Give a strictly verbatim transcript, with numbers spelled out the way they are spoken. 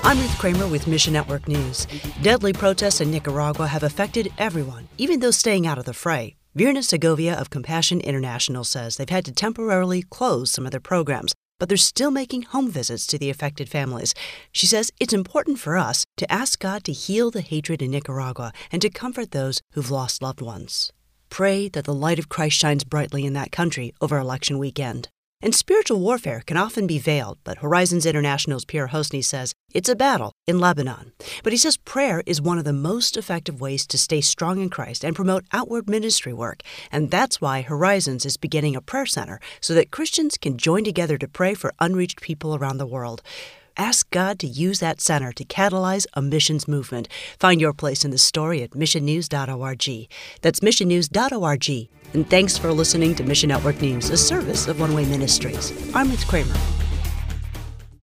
I'm Ruth Kramer with Mission Network News. Deadly protests in Nicaragua have affected everyone, even those staying out of the fray. Virna Segovia of Compassion International says they've had to temporarily close some of their programs, but they're still making home visits to the affected families. She says it's important for us to ask God to heal the hatred in Nicaragua and to comfort those who've lost loved ones. Pray that the light of Christ shines brightly in that country over election weekend. And spiritual warfare can often be veiled, but Horizons International's Pierre Hosny says it's a battle in Lebanon. But he says prayer is one of the most effective ways to stay strong in Christ and promote outward ministry work. And that's why Horizons is beginning a prayer center so that Christians can join together to pray for unreached people around the world. Ask God to use that center to catalyze a missions movement. Find your place in the story at mission news dot org. That's mission news dot org. And thanks for listening to Mission Network News, a service of One Way Ministries. I'm Ruth Kramer.